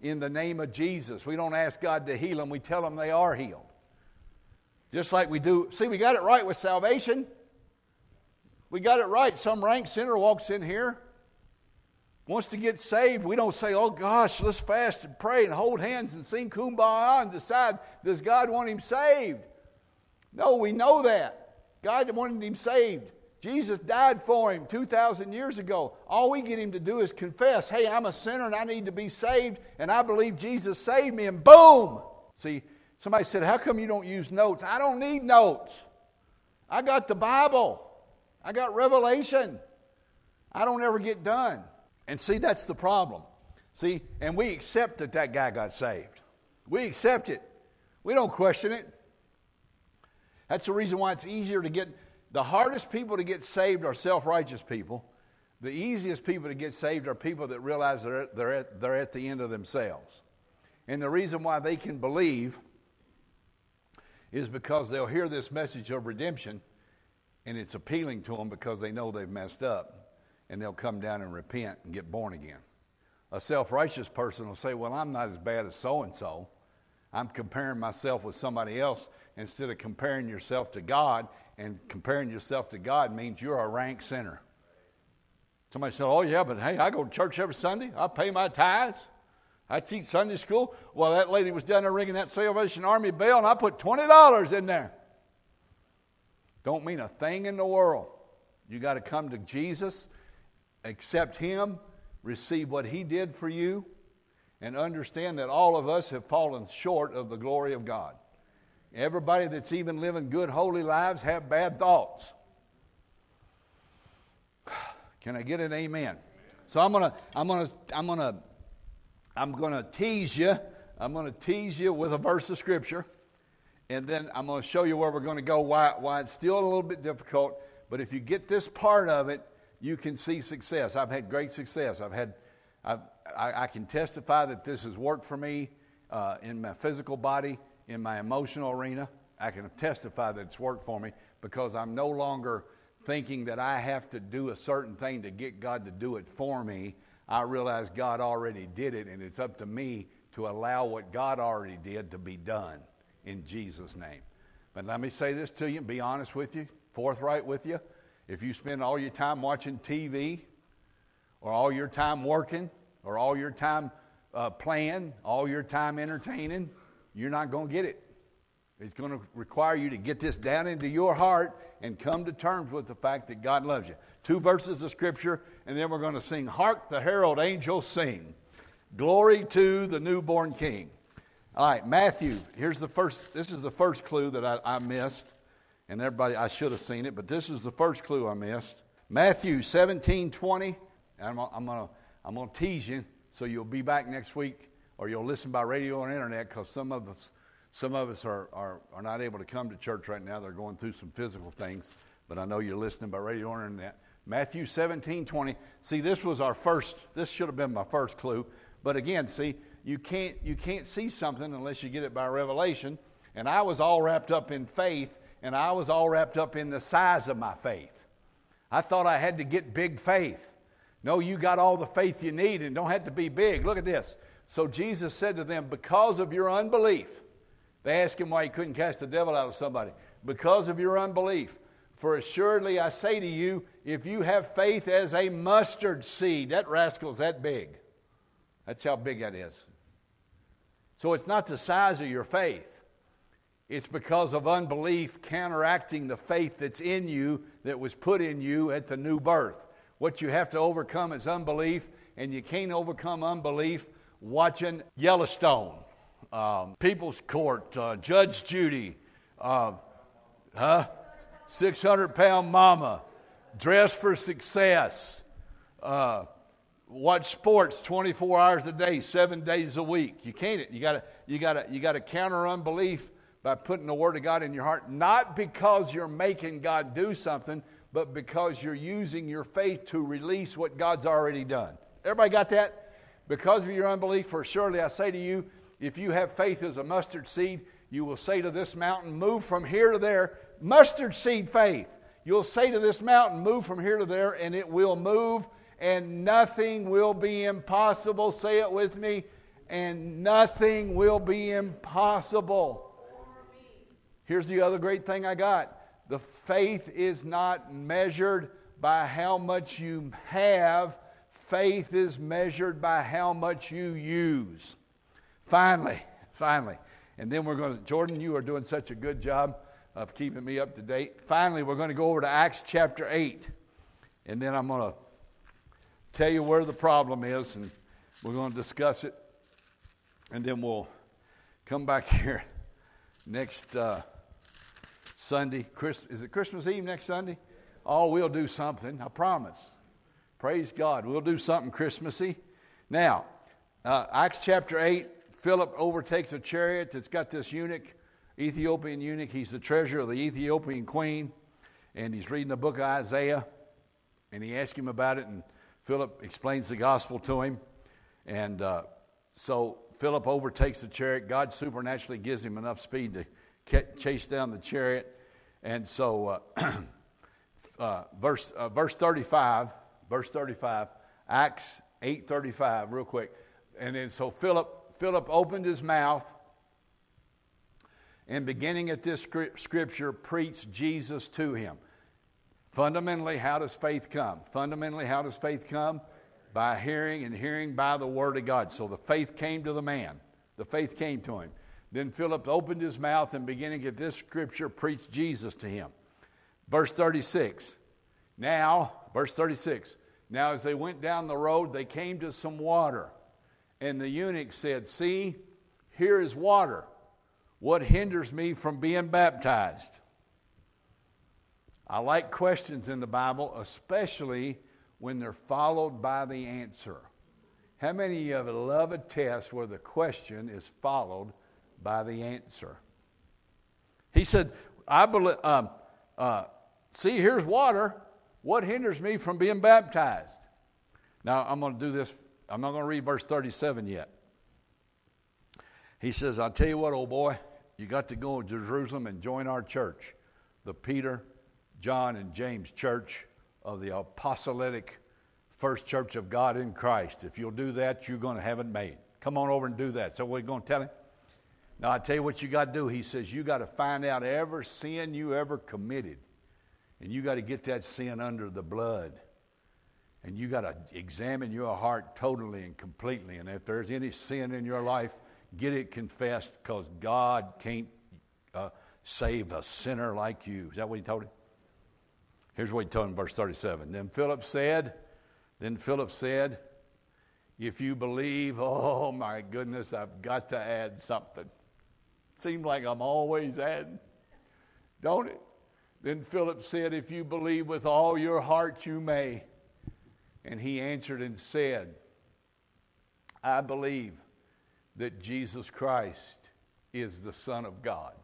in the name of Jesus. We don't ask God to heal them. We tell them they are healed. Just like we do. See, we got it right with salvation. We got it right. Some rank sinner walks in here, wants to get saved. We don't say, oh gosh, let's fast and pray and hold hands and sing Kumbaya and decide, does God want him saved? No, we know that. God wanted him saved. Jesus died for him two thousand years ago. All we get him to do is confess, hey, I'm a sinner and I need to be saved, and I believe Jesus saved me, and boom! See, somebody said, how come you don't use notes? I don't need notes. I got the Bible. I got Revelation. I don't ever get done. And see, that's the problem. See, and we accept that that guy got saved. We accept it. We don't question it. That's the reason why it's easier to get, the hardest people to get saved are self-righteous people. The easiest people to get saved are people that realize they're, they're, at, they're at the end of themselves. And the reason why they can believe is because they'll hear this message of redemption, and it's appealing to them because they know they've messed up, and they'll come down and repent and get born again. A self-righteous person will say, well, I'm not as bad as so-and-so. I'm comparing myself with somebody else instead of comparing yourself to God, and comparing yourself to God means you're a rank sinner. Somebody said, oh yeah, but hey, I go to church every Sunday. I pay my tithes. I teach Sunday school. Well, that lady was down there ringing that Salvation Army bell, and I put twenty dollars in there. Don't mean a thing in the world. You got to come to Jesus, accept him, receive what he did for you, and understand that all of us have fallen short of the glory of God. Everybody that's even living good, holy lives have bad thoughts. Can I get an amen? So I'm gonna, I'm gonna, I'm gonna, I'm gonna tease you. I'm gonna tease you with a verse of Scripture, and then I'm gonna show you where we're gonna go. Why, why it's still a little bit difficult, but if you get this part of it, you can see success. I've had great success. I've had, I've, I, I can testify that this has worked for me uh, in my physical body. In my emotional arena, I can testify that it's worked for me because I'm no longer thinking that I have to do a certain thing to get God to do it for me. I realize God already did it, and it's up to me to allow what God already did to be done in Jesus' name. But let me say this to you and be honest with you, forthright with you. If you spend all your time watching T V or all your time working or all your time uh, playing, all your time entertaining, you're not going to get it. It's going to require you to get this down into your heart and come to terms with the fact that God loves you. Two verses of Scripture, and then we're going to sing, Hark the Herald Angels Sing. Glory to the newborn King. All right, Matthew. Here's the first, this is the first clue that I, I missed. And everybody, I should have seen it, but this is the first clue I missed. Matthew seventeen twenty. I'm, I'm going to I'm going to tease you so you'll be back next week, or you'll listen by radio or internet, because some of us some of us are, are, are not able to come to church right now. They're going through some physical things, but I know you're listening by radio or internet. Matthew seventeen twenty. See, this was our first, this should have been my first clue. But again, see, you can't you can't see something unless you get it by revelation. And I was all wrapped up in faith, and I was all wrapped up in the size of my faith. I thought I had to get big faith. No, you got all the faith you need and don't have to be big. Look at this. So Jesus said to them, because of your unbelief, they asked him why he couldn't cast the devil out of somebody. Because of your unbelief. For assuredly I say to you, if you have faith as a mustard seed, that rascal's that big. That's how big that is. So it's not the size of your faith. It's because of unbelief counteracting the faith that's in you, that was put in you at the new birth. What you have to overcome is unbelief, and you can't overcome unbelief watching Yellowstone, um, People's Court, uh, Judge Judy, uh, huh? six hundred pound mama, Dress for Success, uh, watch sports twenty-four hours a day, seven days a week. You can't. You got to. You got to. You got to counter unbelief by putting the Word of God in your heart, not because you're making God do something, but because you're using your faith to release what God's already done. Everybody got that? Because of your unbelief, for surely I say to you, if you have faith as a mustard seed, you will say to this mountain, move from here to there. Mustard seed faith. You'll say to this mountain, move from here to there, and it will move, and nothing will be impossible. Say it with me. and nothing will be impossible. Here's the other great thing I got. The faith is not measured by how much you have. Faith is measured by how much you use. Finally, finally. And then we're going to, Jordan, you are doing such a good job of keeping me up to date. Finally, we're going to go over to Acts chapter eight. And then I'm going to tell you where the problem is, and we're going to discuss it. And then we'll come back here next uh, Sunday. Chris, is it Christmas Eve next Sunday? Oh, we'll do something, I promise. Praise God. We'll do something Christmassy. Now, uh, Acts chapter eight, Philip overtakes a chariot that's got this eunuch, Ethiopian eunuch. He's the treasurer of the Ethiopian queen, and he's reading the book of Isaiah, and he asks him about it, and Philip explains the gospel to him. And uh, so Philip overtakes the chariot. God supernaturally gives him enough speed to chase down the chariot. And so uh, uh, verse uh, verse thirty-five, verse thirty-five, Acts eight thirty-five, real quick. And then so Philip Philip opened his mouth, and beginning at this scripture, preached Jesus to him. Fundamentally, how does faith come? Fundamentally, how does faith come? By hearing, and hearing by the word of God. So the faith came to the man. The faith came to him. Then Philip opened his mouth, and beginning at this scripture, preached Jesus to him. Verse thirty-six. Now, verse thirty-six. Now as they went down the road, they came to some water. And the eunuch said, "See, here is water. What hinders me from being baptized?" I like questions in the Bible, especially when they're followed by the answer. How many of you have love a test where the question is followed by the answer? He said, "I believe. Um, uh, see, here's water. What hinders me from being baptized?" Now, I'm going to do this. I'm not going to read verse thirty-seven yet. He says, "I'll tell you what, old boy, you got to go to Jerusalem and join our church, the Peter, John, and James church of the apostolic first church of God in Christ. If you'll do that, you're going to have it made. Come on over and do that." So we're going to tell him. Now, I tell you what you got to do. He says, you got to find out every sin you ever committed. And you got to get that sin under the blood. And you got to examine your heart totally and completely. And if there's any sin in your life, get it confessed, because God can't uh, save a sinner like you. Is that what he told him? Here's what he told him in verse thirty-seven. Then Philip said, then Philip said, "If you believe," oh my goodness, I've got to add something. Seems like I'm always adding, don't it? Then Philip said, "If you believe with all your heart, you may." And he answered and said, "I believe that Jesus Christ is the Son of God."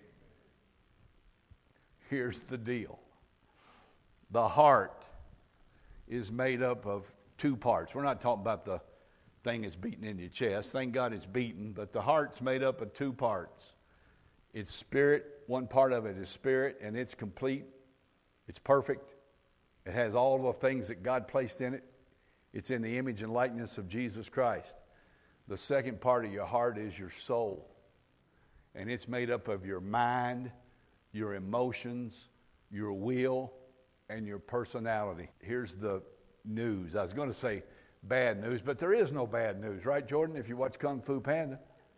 Here's the deal. The heart is made up of two parts. We're not talking about the thing that's beating in your chest. Thank God it's beaten, but the heart's made up of two parts. It's spirit. One part of it is spirit, and it's complete. It's perfect. It has all the things that God placed in it. It's in the image and likeness of Jesus Christ. The second part of your heart is your soul, and it's made up of your mind, your emotions, your will, and your personality. Here's the news. I was going to say bad news, but there is no bad news, right, Jordan, if you watch Kung Fu Panda?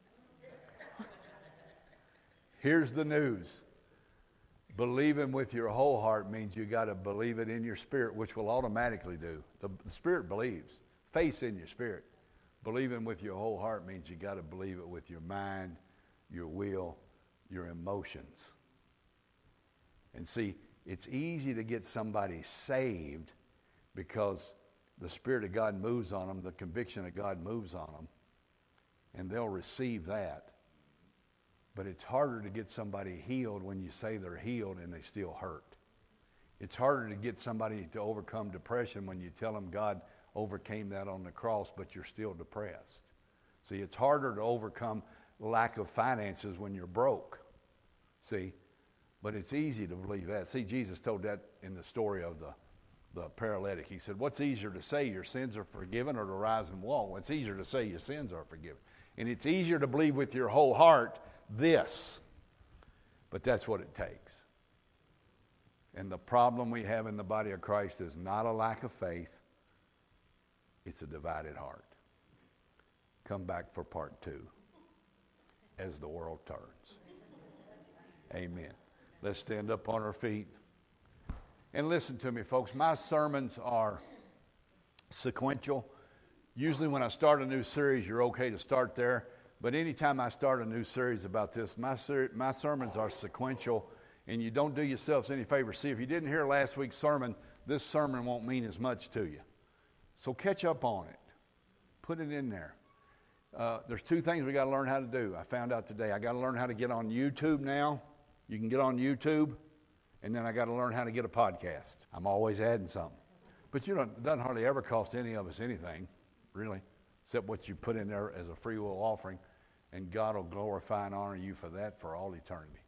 Here's the news. Believing with your whole heart means you got to believe it in your spirit, which will automatically do. The, the spirit believes. Faith's in your spirit. Believing with your whole heart means you got to believe it with your mind, your will, your emotions. And see, it's easy to get somebody saved because the Spirit of God moves on them, the conviction of God moves on them, and they'll receive that. But it's harder to get somebody healed when you say they're healed and they still hurt. It's harder to get somebody to overcome depression when you tell them God overcame that on the cross, but you're still depressed. See, it's harder to overcome lack of finances when you're broke. See? But it's easy to believe that. See, Jesus told that in the story of the, the paralytic. He said, what's easier to say, your sins are forgiven, or to rise and walk? Well, it's easier to say your sins are forgiven. And it's easier to believe with your whole heart this. But that's what it takes. And the problem we have in the body of Christ is not a lack of faith. It's a divided heart. Come back for part two as the world turns. Amen. Let's stand up on our feet. And listen to me, folks. My sermons are sequential. Usually when I start a new series, you're okay to start there. But anytime I start a new series about this, my, ser- my sermons are sequential. And you don't do yourselves any favor. See, if you didn't hear last week's sermon, this sermon won't mean as much to you. So catch up on it. Put it in there. Uh, there's two things we got to learn how to do. I found out today. I got to learn how to get on YouTube now. You can get on YouTube. And then I got to learn how to get a podcast. I'm always adding something. But you know, it doesn't hardly ever cost any of us anything, really, except what you put in there as a free will offering. And God will glorify and honor you for that for all eternity.